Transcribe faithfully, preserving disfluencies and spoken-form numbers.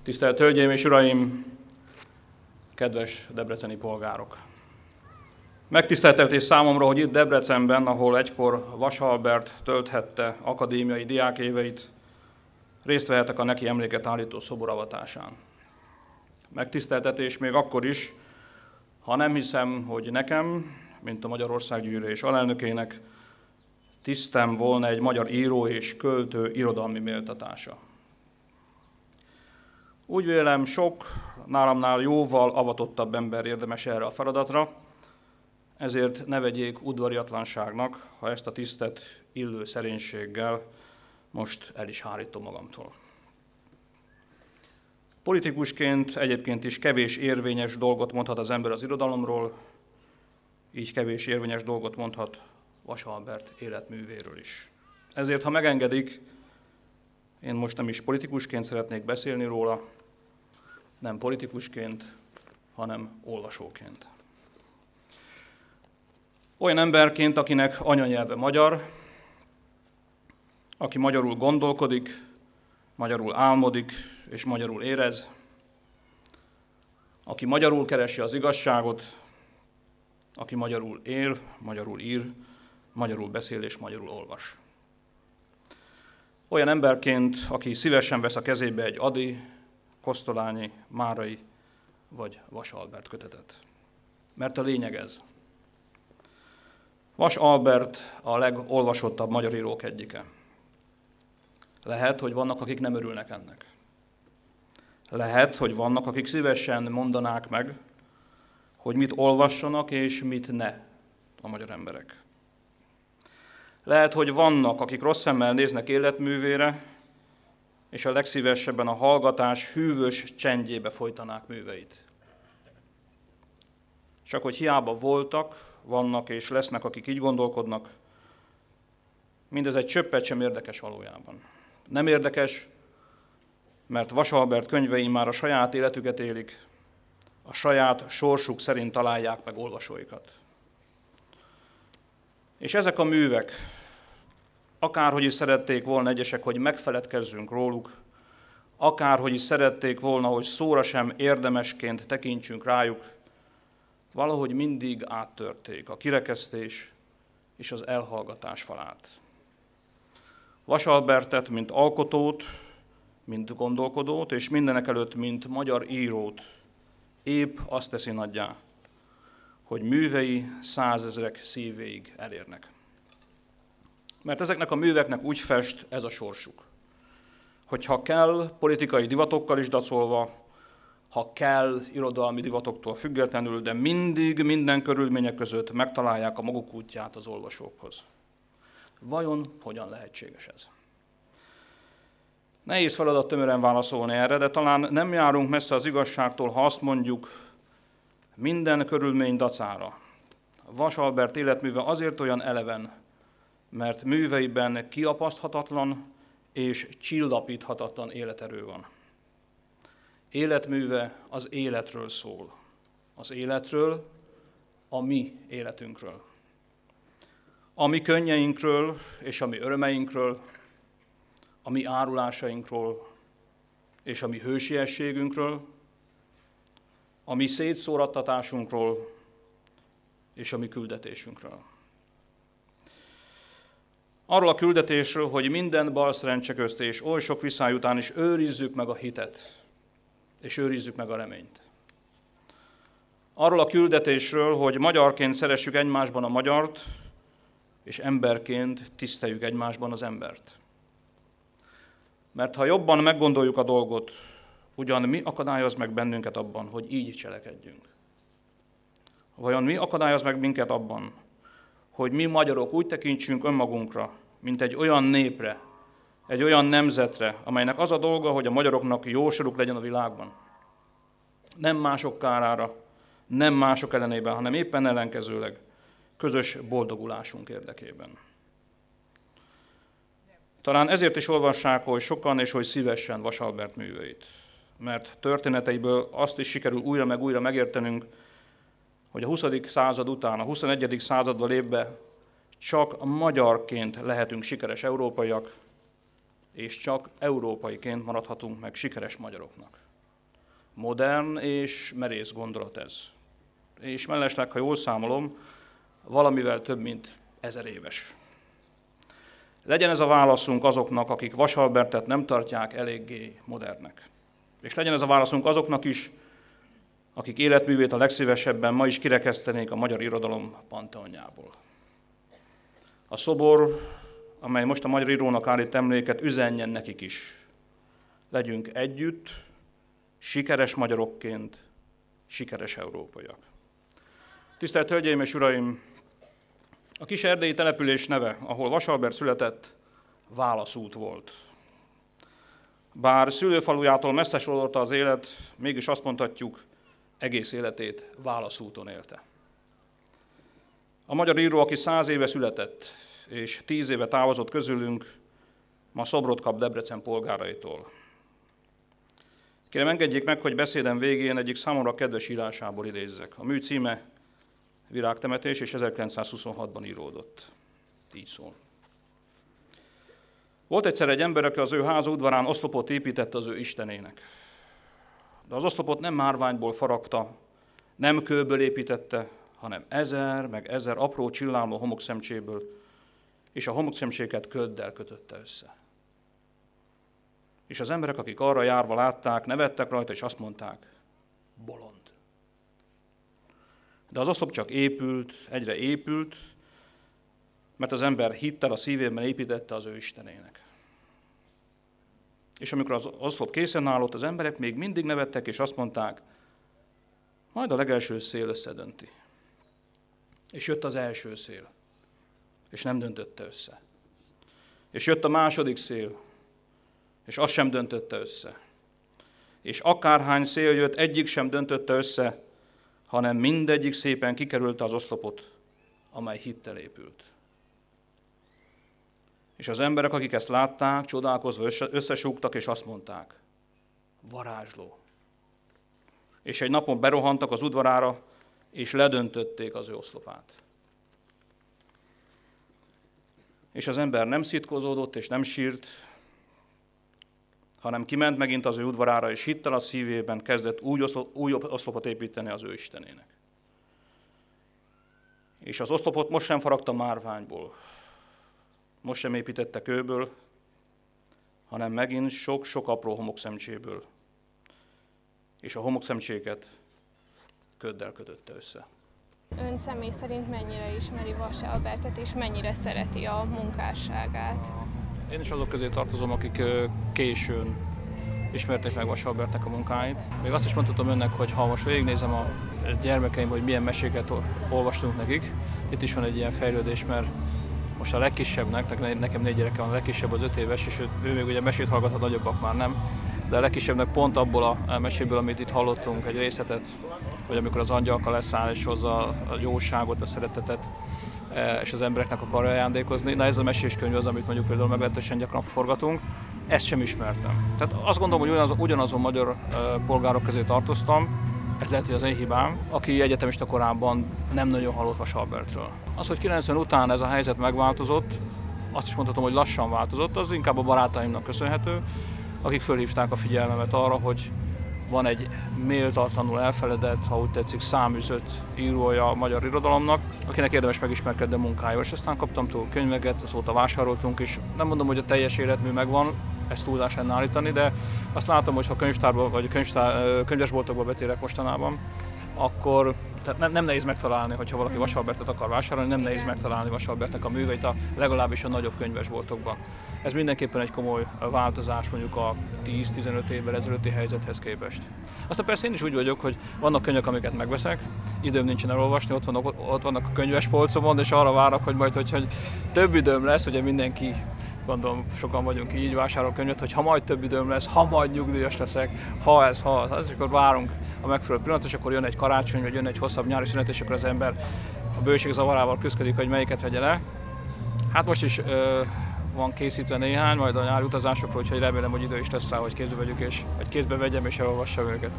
Tisztelt Hölgyeim és Uraim, kedves debreceni polgárok! Megtiszteltetés számomra, hogy itt Debrecenben, ahol egykor Vas Albert tölthette akadémiai diákéveit, részt vehetek a neki emléket állító szobor avatásán. Megtiszteltetés még akkor is, ha nem hiszem, hogy nekem, mint a Magyarországgyűlés alelnökének, tisztem volna egy magyar író és költő irodalmi méltatása. Úgy vélem, sok nálamnál jóval avatottabb ember érdemes erre a feladatra, ezért ne vegyék udvariatlanságnak, ha ezt a tisztet illő szerénységgel most el is hárítom magamtól. Politikusként egyébként is kevés érvényes dolgot mondhat az ember az irodalomról, így kevés érvényes dolgot mondhat Vas Albert életművéről is. Ezért, ha megengedik, én most nem is politikusként szeretnék beszélni róla, nem politikusként, hanem olvasóként. Olyan emberként, akinek anyanyelve magyar, aki magyarul gondolkodik, magyarul álmodik és magyarul érez, aki magyarul keresi az igazságot, aki magyarul él, magyarul ír, magyarul beszél és magyarul olvas. Olyan emberként, aki szívesen vesz a kezébe egy Ady, Kosztolányi, Márai vagy Vas Albert kötetet. Mert a lényeg ez. Vas Albert a legolvasottabb magyar írók egyike. Lehet, hogy vannak, akik nem örülnek ennek. Lehet, hogy vannak, akik szívesen mondanák meg, hogy mit olvassanak és mit ne a magyar emberek. Lehet, hogy vannak, akik rossz szemmel néznek életművére, és a legszívesebben a hallgatás hűvös csendjébe folytanák műveit. Csak hogy hiába voltak, vannak és lesznek, akik így gondolkodnak, mindez egy csöppet sem érdekes valójában. Nem érdekes, mert Vas Albert könyvei már a saját életüket élik, a saját sorsuk szerint találják meg olvasóikat. És ezek a művek, akárhogy is szerették volna egyesek, hogy megfeledkezzünk róluk, akárhogy is szerették volna, hogy szóra sem érdemesként tekintsünk rájuk, valahogy mindig áttörték a kirekesztés és az elhallgatás falát. Vas Albertet, mint alkotót, mint gondolkodót, és mindenekelőtt, mint magyar írót épp azt teszi nagyjá, hogy művei százezrek szívéig elérnek. Mert ezeknek a műveknek úgy fest ez a sorsuk, hogy ha kell, politikai divatokkal is dacolva, ha kell, irodalmi divatoktól függetlenül, de mindig, minden körülmények között megtalálják a maguk útját az olvasókhoz. Vajon hogyan lehetséges ez? Nehéz feladat tömören válaszolni erre, de talán nem járunk messze az igazságtól, ha azt mondjuk, minden körülmény dacára. Vas Albert életműve azért olyan eleven, mert műveiben kiapaszthatatlan és csillapíthatatlan életerő van. Életműve az életről szól. Az életről, a mi életünkről. A mi könnyeinkről és a mi örömeinkről, a mi árulásainkról és a mi hősiességünkről, a mi szétszórattatásunkról és a mi küldetésünkről. Arról a küldetésről, hogy minden balszerencse közt és oly sok viszály után is őrizzük meg a hitet, és őrizzük meg a reményt. Arról a küldetésről, hogy magyarként szeressük egymásban a magyart, és emberként tiszteljük egymásban az embert. Mert ha jobban meggondoljuk a dolgot, ugyan mi akadályoz meg bennünket abban, hogy így cselekedjünk? Vajon mi akadályoz meg minket abban, hogy mi magyarok úgy tekintsünk önmagunkra, mint egy olyan népre, egy olyan nemzetre, amelynek az a dolga, hogy a magyaroknak jó soruk legyen a világban? Nem mások kárára, nem mások ellenében, hanem éppen ellenkezőleg közös boldogulásunk érdekében. Talán ezért is olvassák, hogy sokan és hogy szívesen Vas Albert műveit. Mert történeteiből azt is sikerül újra meg újra megértenünk, hogy a huszadik század után, a huszonegyedik századba lépve csak magyarként lehetünk sikeres európaiak, és csak európaiként maradhatunk meg sikeres magyaroknak. Modern és merész gondolat ez. És mellesleg, ha jól számolom, valamivel több, mint ezer éves. Legyen ez a válaszunk azoknak, akik Vasalbertet nem tartják eléggé modernnek. És legyen ez a válaszunk azoknak is, akik életművét a legszívesebben ma is kirekesztenék a magyar irodalom panteonjából. A szobor, amely most a magyar írónak állít emléket, üzenjen nekik is. Legyünk együtt, sikeres magyarokként, sikeres európaiak. Tisztelt Hölgyeim és Uraim! A kis erdélyi település neve, ahol Vasalbert született, Válaszút volt. Bár szülőfalujától messze sodorta az élet, mégis azt mondhatjuk, egész életét Válaszúton élte. A magyar író, aki száz éve született, és tíz éve távozott közülünk, ma szobrot kap Debrecen polgáraitól. Kérem, engedjék meg, hogy beszédem végén egyik számomra kedves írásából idézzek. A mű címe Virágtemetés, és ezerkilencszázhuszonhatban íródott. Így szól. Volt egyszer egy ember, aki az ő háza udvarán oszlopot épített az ő istenének. De az oszlopot nem márványból faragta, nem kőből építette, hanem ezer, meg ezer apró csillámló homokszemcséből, és a homokszemcséket köddel kötötte össze. És az emberek, akik arra járva látták, nevettek rajta, és azt mondták, bolond. De az oszlop csak épült, egyre épült, mert az ember hittel a szívében építette az ő istenének. És amikor az oszlop készen állott, az emberek még mindig nevettek, és azt mondták, majd a legelső szél összedönti. És jött az első szél, és nem döntötte össze. És jött a második szél, és azt sem döntötte össze. És akárhány szél jött, egyik sem döntötte össze, hanem mindegyik szépen kikerülte az oszlopot, amely hittel épült. És az emberek, akik ezt látták, csodálkozva összesúgtak, és azt mondták, varázsló. És egy napon berohantak az udvarára, és ledöntötték az ő oszlopát. És az ember nem szitkozódott, és nem sírt, hanem kiment megint az ő udvarára, és hittel a szívében kezdett új, oszlop, új oszlopot építeni az ő istenének. És az oszlopot most sem faragta márványból, most sem építette kőből, hanem megint sok-sok apró homokszemcséből. És a homokszemcséket köddel kötötte össze. Ön személy szerint mennyire ismeri Vasalbertet, és mennyire szereti a munkásságát? Én is azok közé tartozom, akik későn ismerték meg Vasalbertnek a munkáit. Még azt is mondhatom önnek, hogy ha most végignézem a gyermekeim, hogy milyen meséket olvastunk nekik, itt is van egy ilyen fejlődés, mert most a legkisebbnek, nekem négy gyerekem van, a legkisebb az öt éves, és ő, ő még ugye mesét hallgat, a nagyobbak már nem, de a legkisebbnek pont abból a meséből, amit itt hallottunk, egy részletet, hogy amikor az angyalka leszáll és hozza a jóságot, a szeretetet, és az embereknek akar ajándékozni. Na ez a meséskönyv az, amit mondjuk például meglehetősen gyakran forgatunk, ezt sem ismertem. Tehát azt gondolom, hogy ugyanaz, ugyanazon magyar uh, polgárok közé tartoztam, ez lehet, hogy az én hibám, aki egyetemista korában nem nagyon hallott Vasalbertről. Az, hogy kilencven után ez a helyzet megváltozott, azt is mondhatom, hogy lassan változott, az inkább a barátaimnak köszönhető, akik fölhívták a figyelmemet arra, hogy van egy méltatlanul elfeledett, ha úgy tetszik, száműzött írója a magyar irodalomnak, akinek érdemes megismerkedni a munkájával. És aztán kaptam túl könyveket, azóta vásároltunk is. Nem mondom, hogy a teljes életmű megvan, ezt túlzás lenne állítani, de azt látom, hogy ha könyvtárba vagy könyvtár, könyvesboltokba betérek mostanában, akkor tehát nem, nem nehéz megtalálni, hogyha valaki Vasalbertet akar vásárolni, nem nehéz megtalálni Vasalbertnek a műveit, a, legalábbis a nagyobb könyvesboltokban. Ez mindenképpen egy komoly változás mondjuk a tíz-tizenöt évvel ezelőtti helyzethez képest. Aztán persze én is úgy vagyok, hogy vannak könyvek, amiket megveszek, időm nincsen elolvasni, ott vannak, ott vannak a könyvespolcomon, és arra várok, hogy majd, hogy, hogy több időm lesz, ugye mindenki, gondolom sokan vagyunk így, vásárol könyvet, hogy ha majd több időm lesz, ha majd nyugdíjas leszek, ha ez, ha az, és akkor várunk a megfelelő pillanat, és akkor jön egy karácsony, vagy jön egy hosszabb nyári szünet, és akkor az ember a bőség zavarával küzdik, hogy melyiket vegye le. Hát most is ö, van készítve néhány, majd a nyári utazásokról, úgyhogy remélem, hogy idő is lesz rá, hogy kézbe vegyük, és hogy kézbe vegyem és elolvassam őket.